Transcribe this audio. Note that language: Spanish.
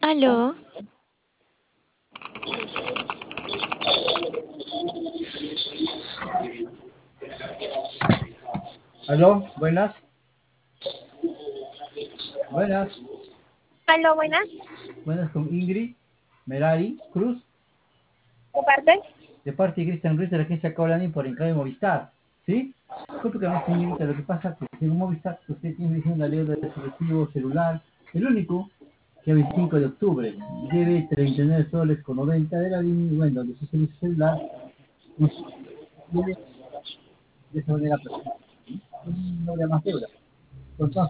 Aló, Aló, buenas, buenas, Aló, buenas. buenas con Ingrid Merari Cruz, ¿De parte? de parte de Cristian Ruiz de la agencia Cablani por Encaje Movistar. ¿Sí? Disculpe que no, señorita, lo que pasa es que según Movistar usted tiene diciendo la deuda de su recibo celular, el único, que es el 5 de octubre. Debe 39 soles con 90 de la línea, bueno, de su servicio celular, no debe de esa manera, no habrá más deuda. Entonces,